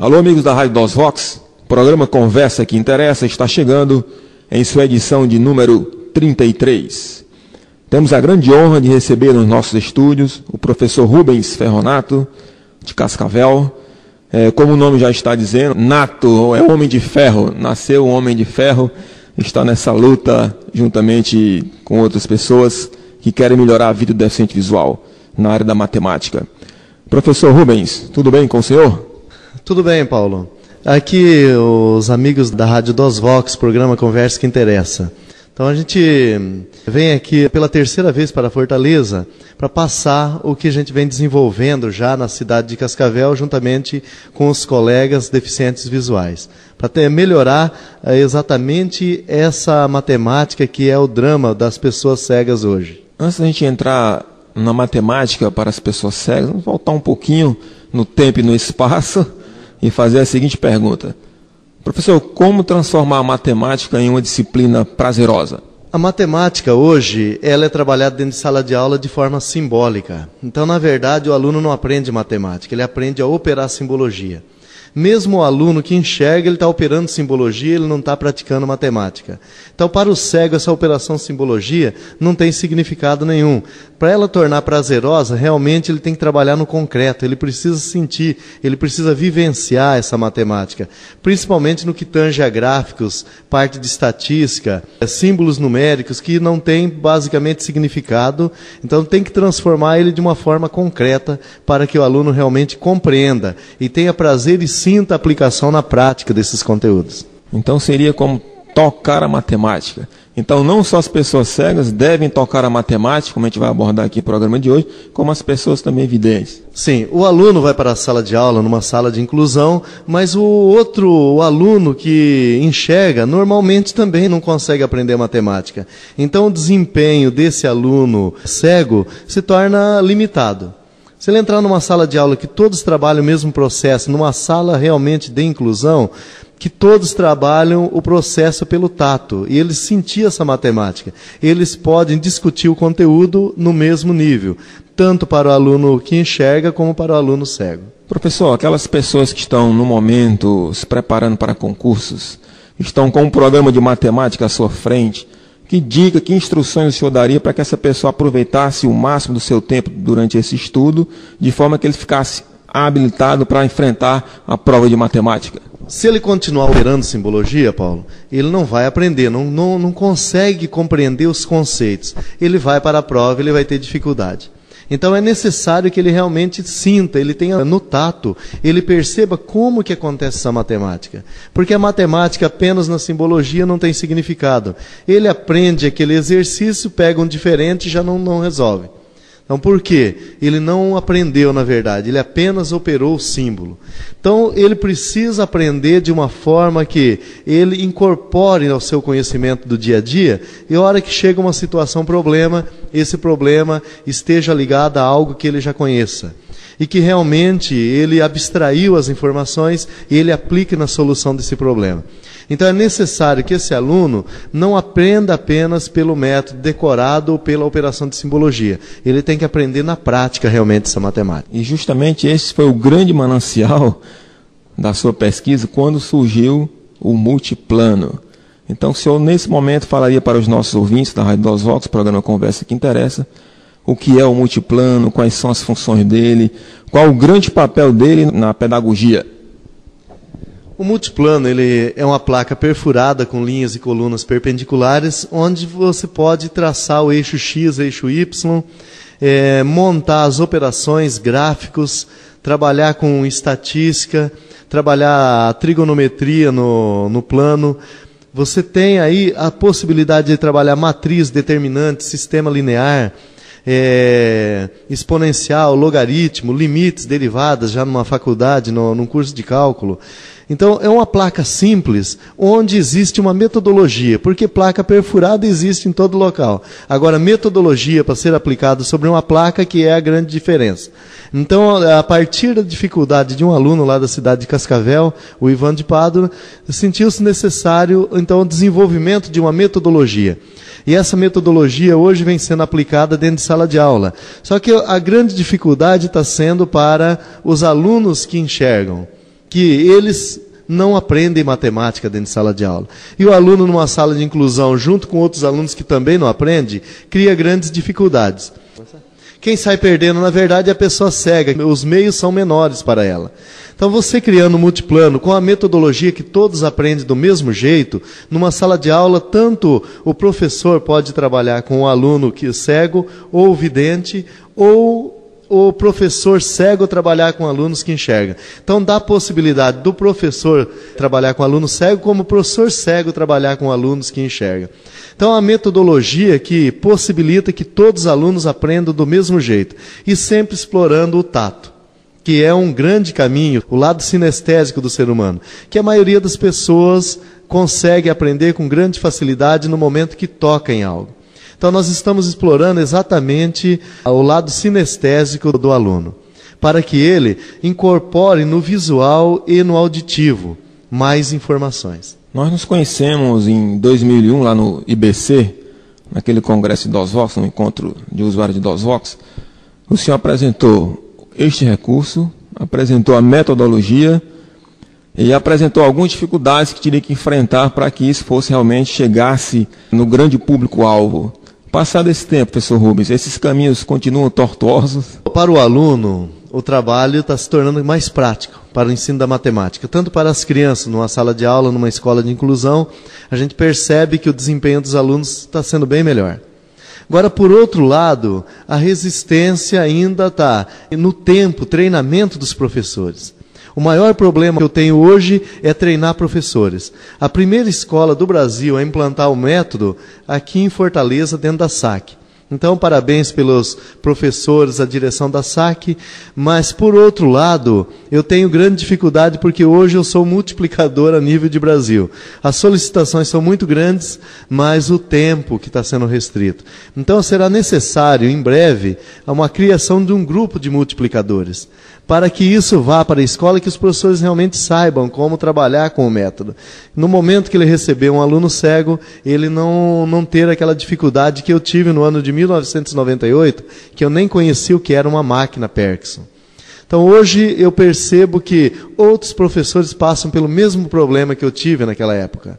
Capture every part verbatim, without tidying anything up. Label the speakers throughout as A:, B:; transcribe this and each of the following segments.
A: Alô, amigos da Rádio DOSVox, o programa Conversa que Interessa está chegando em sua edição de número trinta e três. Temos a grande honra de receber nos nossos estúdios o professor Rubens Ferronato, de Cascavel. É, como o nome já está dizendo, nato é homem de ferro, nasceu um homem de ferro, está nessa luta juntamente com outras pessoas que querem melhorar a vida do deficiente visual na área da matemática. Professor Rubens, tudo bem com o senhor?
B: Tudo bem, Paulo. Aqui os amigos da Rádio DOSVox, programa Conversa que Interessa. Então a gente vem aqui pela terceira vez para Fortaleza para passar o que a gente vem desenvolvendo já na cidade de Cascavel, juntamente com os colegas deficientes visuais, para até melhorar exatamente essa matemática que é o drama das pessoas cegas hoje.
A: Antes da gente entrar na matemática para as pessoas cegas, vamos voltar um pouquinho no tempo e no espaço e fazer a seguinte pergunta. Professor, como transformar a matemática em uma disciplina prazerosa?
B: A matemática hoje, ela é trabalhada dentro de sala de aula de forma simbólica. Então, na verdade, o aluno não aprende matemática, ele aprende a operar simbologia. Mesmo o aluno que enxerga, ele está operando simbologia, ele não está praticando matemática. Então, para o cego, essa operação simbologia não tem significado nenhum. Para ela tornar prazerosa, realmente ele tem que trabalhar no concreto, ele precisa sentir, ele precisa vivenciar essa matemática. Principalmente no que tange a gráficos, parte de estatística, símbolos numéricos que não tem basicamente significado. Então, tem que transformar ele de uma forma concreta para que o aluno realmente compreenda e tenha prazer e sinta a aplicação na prática desses conteúdos.
A: Então seria como tocar a matemática. Então não só as pessoas cegas devem tocar a matemática, como a gente vai abordar aqui no programa de hoje, como as pessoas também videntes.
B: Sim, o aluno vai para a sala de aula, numa sala de inclusão, mas o outro o aluno que enxerga, normalmente também não consegue aprender matemática. Então o desempenho desse aluno cego se torna limitado. Se ele entrar numa sala de aula que todos trabalham o mesmo processo, numa sala realmente de inclusão, que todos trabalham o processo pelo tato, e eles sentir essa matemática, eles podem discutir o conteúdo no mesmo nível, tanto para o aluno que enxerga como para o aluno cego.
A: Professor, aquelas pessoas que estão no momento se preparando para concursos, estão com um programa de matemática à sua frente, que dica, que instruções o senhor daria para que essa pessoa aproveitasse o máximo do seu tempo durante esse estudo, de forma que ele ficasse habilitado para enfrentar a prova de matemática?
B: Se ele continuar operando simbologia, Paulo, ele não vai aprender, não, não, não consegue compreender os conceitos. Ele vai para a prova, ele vai ter dificuldade. Então é necessário que ele realmente sinta, ele tenha no tato, ele perceba como que acontece essa matemática. Porque a matemática apenas na simbologia não tem significado. Ele aprende aquele exercício, pega um diferente e já não, não resolve. Então por quê? Ele não aprendeu na verdade, ele apenas operou o símbolo. Então ele precisa aprender de uma forma que ele incorpore ao seu conhecimento do dia a dia, e a hora que chega uma situação, problema, esse problema esteja ligado a algo que ele já conheça. E que realmente ele abstraiu as informações e ele aplique na solução desse problema. Então é necessário que esse aluno não aprenda apenas pelo método decorado ou pela operação de simbologia. Ele tem que aprender na prática realmente essa matemática.
A: E justamente esse foi o grande manancial da sua pesquisa quando surgiu o multiplano. Então o senhor nesse momento falaria para os nossos ouvintes da Rádio DOSVox, programa Conversa que Interessa, o que é o multiplano, quais são as funções dele, qual o grande papel dele na pedagogia.
B: O multiplano ele é uma placa perfurada com linhas e colunas perpendiculares, onde você pode traçar o eixo X, eixo Y, é, montar as operações, gráficos, trabalhar com estatística, trabalhar a trigonometria no, no plano. Você tem aí a possibilidade de trabalhar matriz, determinante, sistema linear, É, exponencial, logaritmo, limites, derivadas, já numa faculdade, no, num curso de cálculo. Então, é uma placa simples, onde existe uma metodologia, porque placa perfurada existe em todo local. Agora, metodologia para ser aplicada sobre uma placa que é a grande diferença. Então, a partir da dificuldade de um aluno lá da cidade de Cascavel, o Ivan de Pádua, sentiu-se necessário, então, o desenvolvimento de uma metodologia. E essa metodologia hoje vem sendo aplicada dentro de sala de aula. Só que a grande dificuldade está sendo para os alunos que enxergam, que eles não aprendem matemática dentro de sala de aula. E o aluno numa sala de inclusão, junto com outros alunos que também não aprendem, cria grandes dificuldades. Quem sai perdendo, na verdade, é a pessoa cega. Os meios são menores para ela. Então, você criando um multiplano com a metodologia que todos aprendem do mesmo jeito, numa sala de aula, tanto o professor pode trabalhar com o aluno que é cego ou vidente, ou o professor cego trabalhar com alunos que enxergam. Então, dá a possibilidade do professor trabalhar com aluno cego, como o professor cego trabalhar com alunos que enxergam. Então, a metodologia que possibilita que todos os alunos aprendam do mesmo jeito, e sempre explorando o tato, que é um grande caminho, o lado sinestésico do ser humano, que a maioria das pessoas consegue aprender com grande facilidade no momento que toca em algo. Então, nós estamos explorando exatamente o lado sinestésico do aluno, para que ele incorpore no visual e no auditivo mais informações.
A: Nós nos conhecemos em dois mil e um, lá no I B C, naquele congresso de DOSVox, no encontro de usuários de DOSVox. O senhor apresentou este recurso, apresentou a metodologia e apresentou algumas dificuldades que teria que enfrentar para que isso fosse realmente chegasse no grande público-alvo. Passado esse tempo, professor Rubens, esses caminhos continuam tortuosos?
B: Para o aluno, o trabalho está se tornando mais prático para o ensino da matemática. Tanto para as crianças, numa sala de aula, numa escola de inclusão, a gente percebe que o desempenho dos alunos está sendo bem melhor. Agora, por outro lado, a resistência ainda está no tempo, treinamento dos professores. O maior problema que eu tenho hoje é treinar professores. A primeira escola do Brasil a implantar o método aqui em Fortaleza, dentro da S A C. Então, parabéns pelos professores, a direção da S A C, mas, por outro lado, eu tenho grande dificuldade porque hoje eu sou multiplicador a nível de Brasil. As solicitações são muito grandes, mas o tempo que está sendo restrito. Então, será necessário, em breve, uma criação de um grupo de multiplicadores, para que isso vá para a escola e que os professores realmente saibam como trabalhar com o método. No momento que ele receber um aluno cego, ele não, não ter aquela dificuldade que eu tive no ano de mil novecentos e noventa e oito, que eu nem conhecia o que era uma máquina Perkson. Então, hoje eu percebo que outros professores passam pelo mesmo problema que eu tive naquela época.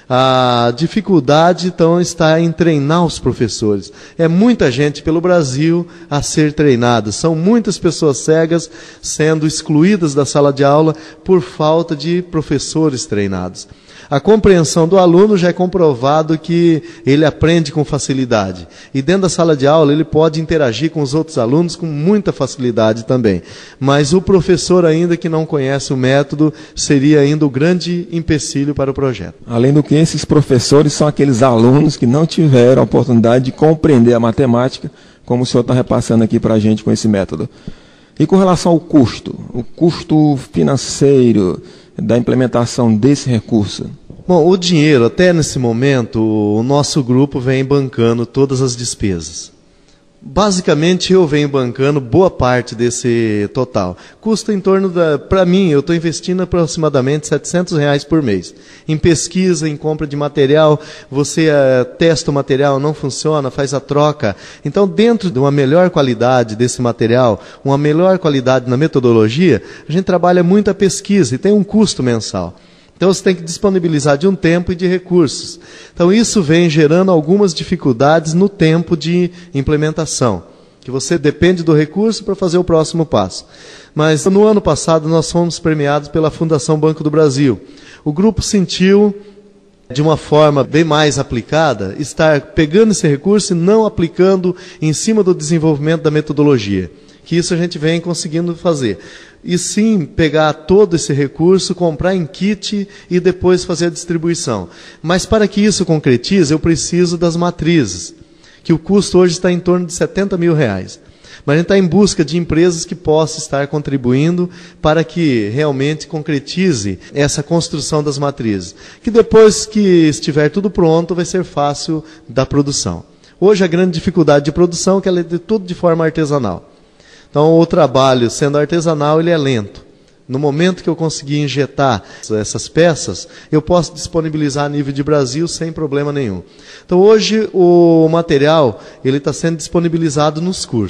B: A dificuldade, então, está em treinar os professores. É muita gente pelo Brasil a ser treinada. São muitas pessoas cegas sendo excluídas da sala de aula por falta de professores treinados. A compreensão do aluno já é comprovado que ele aprende com facilidade. E dentro da sala de aula ele pode interagir com os outros alunos com muita facilidade também. Mas o professor ainda que não conhece o método seria ainda o grande empecilho para o projeto.
A: Além do que, esses professores são aqueles alunos que não tiveram a oportunidade de compreender a matemática, como o senhor está repassando aqui para a gente com esse método. E com relação ao custo, o custo financeiro da implementação desse recurso?
B: Bom, o dinheiro, até nesse momento, o nosso grupo vem bancando todas as despesas. Basicamente, eu venho bancando boa parte desse total. Custa em torno da... Para mim, eu estou investindo aproximadamente setecentos reais por mês. Em pesquisa, em compra de material, você uh, testa o material, não funciona, faz a troca. Então, dentro de uma melhor qualidade desse material, uma melhor qualidade na metodologia, a gente trabalha muito a pesquisa e tem um custo mensal. Então, você tem que disponibilizar de um tempo e de recursos. Então, isso vem gerando algumas dificuldades no tempo de implementação, que você depende do recurso para fazer o próximo passo. Mas, no ano passado, nós fomos premiados pela Fundação Banco do Brasil. O grupo sentiu, de uma forma bem mais aplicada, estar pegando esse recurso e não aplicando em cima do desenvolvimento da metodologia. Que isso a gente vem conseguindo fazer. E sim, pegar todo esse recurso, comprar em kit e depois fazer a distribuição. Mas para que isso concretize, eu preciso das matrizes, que o custo hoje está em torno de setenta mil reais. Mas a gente está em busca de empresas que possam estar contribuindo para que realmente concretize essa construção das matrizes. Que depois que estiver tudo pronto, vai ser fácil da produção. Hoje a grande dificuldade de produção é que ela é de tudo de forma artesanal. Então, o trabalho, sendo artesanal, ele é lento. No momento que eu conseguir injetar essas peças, eu posso disponibilizar a nível de Brasil sem problema nenhum. Então, hoje, o material ele está sendo disponibilizado nos cursos.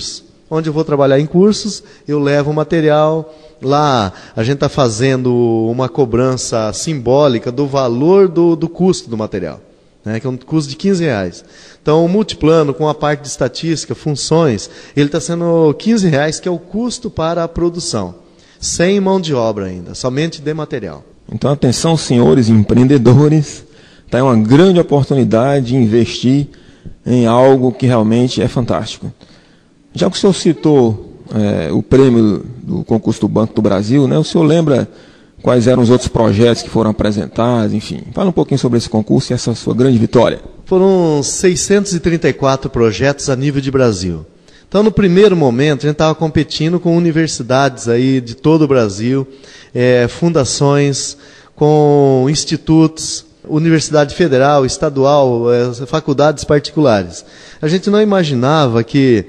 B: onde eu vou trabalhar em cursos, eu levo o material. Lá a gente está fazendo uma cobrança simbólica do valor do, do custo do material, né, que é um custo de quinze reais. Então o multiplano, com a parte de estatística, funções, ele está sendo quinze reais, que é o custo para a produção, sem mão de obra ainda, somente de material.
A: Então atenção, senhores empreendedores, está uma grande oportunidade de investir em algo que realmente é fantástico. Já que o senhor citou é, o prêmio do concurso do Banco do Brasil, né, o senhor lembra quais eram os outros projetos que foram apresentados, enfim. Fala um pouquinho sobre esse concurso e essa sua grande vitória.
B: Foram seiscentos e trinta e quatro projetos a nível de Brasil. Então, no primeiro momento, a gente estava competindo com universidades aí de todo o Brasil, é, fundações, com institutos, Universidade Federal, Estadual, é, faculdades particulares. A gente não imaginava que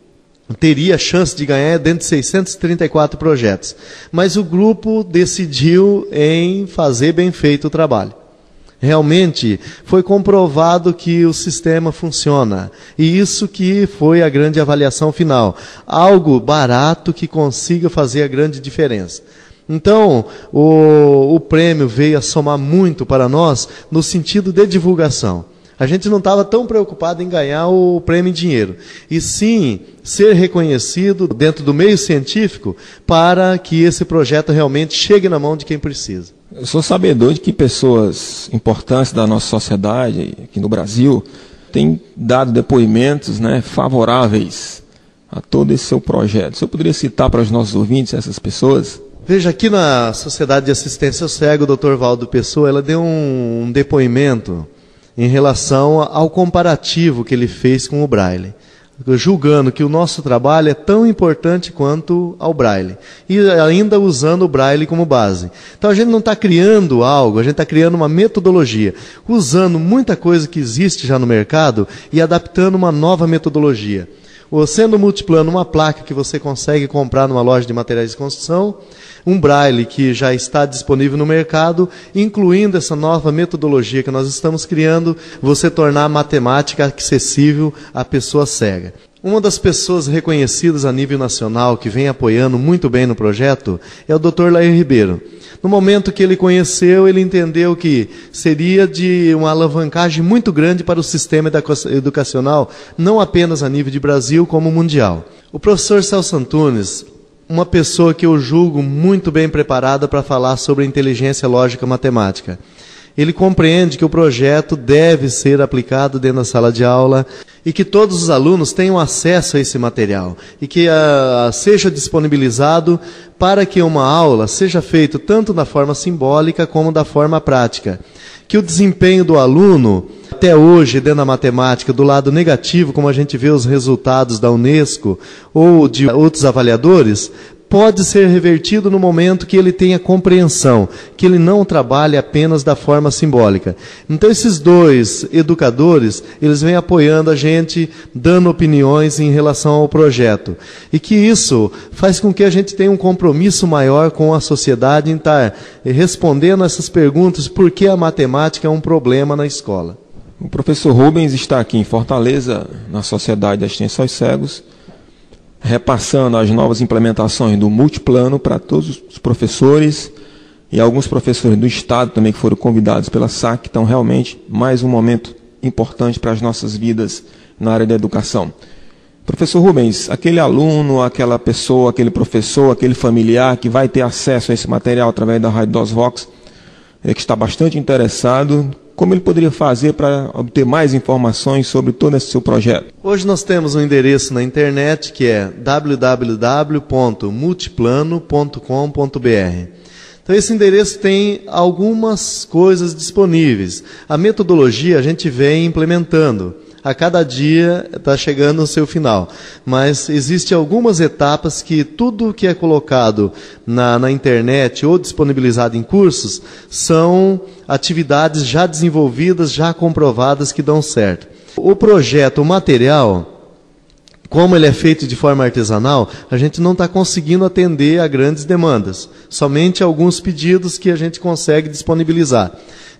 B: teria chance de ganhar dentro de seiscentos e trinta e quatro projetos. Mas o grupo decidiu em fazer bem feito o trabalho. Realmente foi comprovado que o sistema funciona. E isso que foi a grande avaliação final. Algo barato que consiga fazer a grande diferença. Então, o, o prêmio veio a somar muito para nós no sentido de divulgação. A gente não estava tão preocupado em ganhar o prêmio em dinheiro, e sim ser reconhecido dentro do meio científico para que esse projeto realmente chegue na mão de quem precisa.
A: Eu sou sabedor de que pessoas importantes da nossa sociedade, aqui no Brasil, têm dado depoimentos, né, favoráveis a todo esse seu projeto. O senhor poderia citar para os nossos ouvintes essas pessoas?
B: Veja, aqui na Sociedade de Assistência ao Cego, o doutor Valdo Pessoa, ela deu um, um depoimento em relação ao comparativo que ele fez com o Braille, julgando que o nosso trabalho é tão importante quanto ao Braille, e ainda usando o Braille como base. Então a gente não está criando algo, a gente está criando uma metodologia, usando muita coisa que existe já no mercado e adaptando uma nova metodologia. Sendo o multiplano uma placa que você consegue comprar numa loja de materiais de construção, um Braille que já está disponível no mercado, incluindo essa nova metodologia que nós estamos criando, você tornar a matemática acessível à pessoa cega. Uma das pessoas reconhecidas a nível nacional que vem apoiando muito bem no projeto é o doutor Lair Ribeiro. No momento que ele conheceu, ele entendeu que seria de uma alavancagem muito grande para o sistema educacional, não apenas a nível de Brasil, como mundial. O professor Celso Antunes, uma pessoa que eu julgo muito bem preparada para falar sobre inteligência lógica matemática. Ele compreende que o projeto deve ser aplicado dentro da sala de aula e que todos os alunos tenham acesso a esse material e que uh, seja disponibilizado para que uma aula seja feita tanto da forma simbólica como da forma prática. Que o desempenho do aluno, até hoje, dentro da matemática, do lado negativo, como a gente vê os resultados da Unesco ou de outros avaliadores, pode ser revertido no momento que ele tenha compreensão, que ele não trabalhe apenas da forma simbólica. Então esses dois educadores, eles vêm apoiando a gente, dando opiniões em relação ao projeto. E que isso faz com que a gente tenha um compromisso maior com a sociedade em estar respondendo essas perguntas, por que a matemática é um problema na escola.
A: O professor Rubens está aqui em Fortaleza, na Sociedade de Assistência aos Cegos, repassando as novas implementações do multiplano para todos os professores e alguns professores do Estado também que foram convidados pela S A C. Então, realmente, mais um momento importante para as nossas vidas na área da educação. Professor Rubens, aquele aluno, aquela pessoa, aquele professor, aquele familiar que vai ter acesso a esse material através da Rádio DOSVox, é, que está bastante interessado, como ele poderia fazer para obter mais informações sobre todo esse seu projeto?
B: Hoje nós temos um endereço na internet que é w w w ponto multiplano ponto com ponto b r. Então esse endereço tem algumas coisas disponíveis. A metodologia a gente vem implementando. A cada dia está chegando ao seu final. Mas existem algumas etapas que tudo que é colocado na, na internet ou disponibilizado em cursos são atividades já desenvolvidas, já comprovadas que dão certo. O projeto, o material, como ele é feito de forma artesanal, a gente não está conseguindo atender a grandes demandas. Somente alguns pedidos que a gente consegue disponibilizar.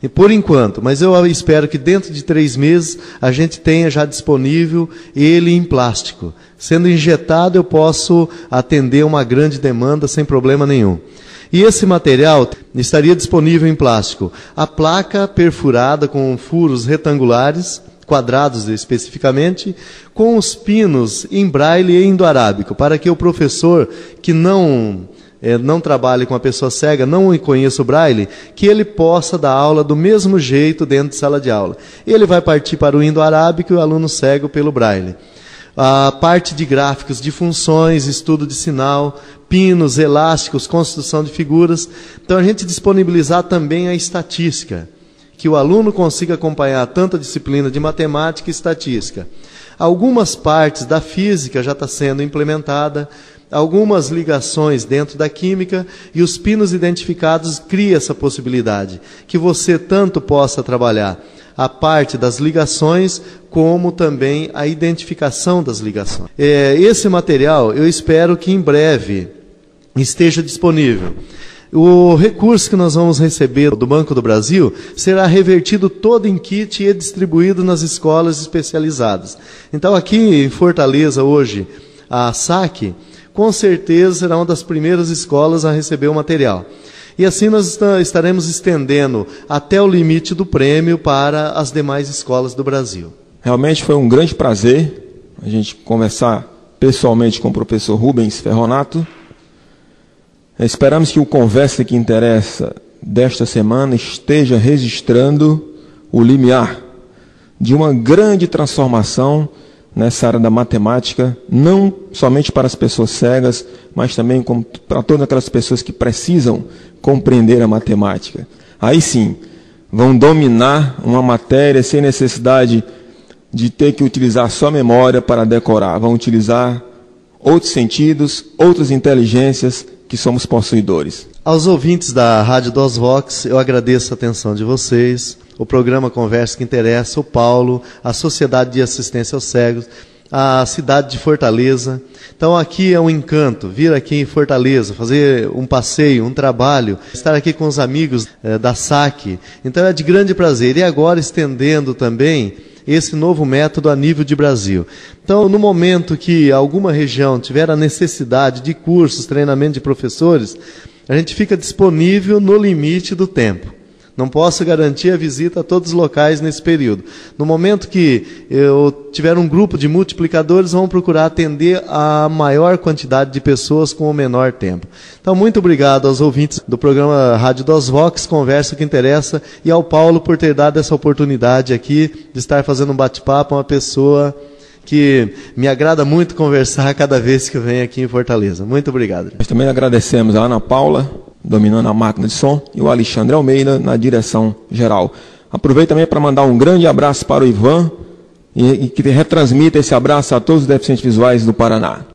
B: E por enquanto, mas eu espero que dentro de três meses a gente tenha já disponível ele em plástico. Sendo injetado, eu posso atender uma grande demanda sem problema nenhum. E esse material estaria disponível em plástico. A placa perfurada com furos retangulares, quadrados especificamente, com os pinos em braille e indo-arábico, para que o professor que não, é, não trabalhe com a pessoa cega, não conheça o braille, que ele possa dar aula do mesmo jeito dentro de sala de aula. Ele vai partir para o indo-arábico e o aluno cego pelo braille. A parte de gráficos, de funções, estudo de sinal, pinos, elásticos, construção de figuras. Então a gente disponibilizar também a estatística, que o aluno consiga acompanhar tanto a disciplina de matemática e estatística. Algumas partes da física já está sendo implementada, algumas ligações dentro da química, e os pinos identificados cria essa possibilidade, que você tanto possa trabalhar a parte das ligações, como também a identificação das ligações. É, esse material, eu espero que em breve esteja disponível. O recurso que nós vamos receber do Banco do Brasil será revertido todo em kit e distribuído nas escolas especializadas. Então aqui em Fortaleza hoje, a S A C, com certeza será uma das primeiras escolas a receber o material. E assim nós estaremos estendendo até o limite do prêmio para as demais escolas do Brasil.
A: Realmente foi um grande prazer a gente conversar pessoalmente com o professor Rubens Ferronato. Esperamos que o Conversa que Interessa desta semana esteja registrando o limiar de uma grande transformação nessa área da matemática, não somente para as pessoas cegas, mas também para todas aquelas pessoas que precisam compreender a matemática. Aí sim, vão dominar uma matéria sem necessidade de ter que utilizar só memória para decorar. Vão utilizar outros sentidos, outras inteligências que somos possuidores.
B: Aos ouvintes da Rádio Dos Vox, eu agradeço a atenção de vocês, o programa Conversa que Interessa, o Paulo, a Sociedade de Assistência aos Cegos, a cidade de Fortaleza. Então aqui é um encanto, vir aqui em Fortaleza, fazer um passeio, um trabalho, estar aqui com os amigos eh, da S A C. Então é de grande prazer. E agora estendendo também esse novo método a nível de Brasil. Então, no momento que alguma região tiver a necessidade de cursos, treinamento de professores, a gente fica disponível no limite do tempo. Não posso garantir a visita a todos os locais nesse período. No momento que eu tiver um grupo de multiplicadores, vamos procurar atender a maior quantidade de pessoas com o menor tempo. Então, muito obrigado aos ouvintes do programa Rádio Dos Vox, Conversa que Interessa, e ao Paulo por ter dado essa oportunidade aqui de estar fazendo um bate-papo, uma pessoa que me agrada muito conversar cada vez que eu venho aqui em Fortaleza. Muito obrigado.
A: Nós também agradecemos a Ana Paula, dominando a máquina de som, e o Alexandre Almeida na direção geral. Aproveito também para mandar um grande abraço para o Ivan e, e que retransmita esse abraço a todos os deficientes visuais do Paraná.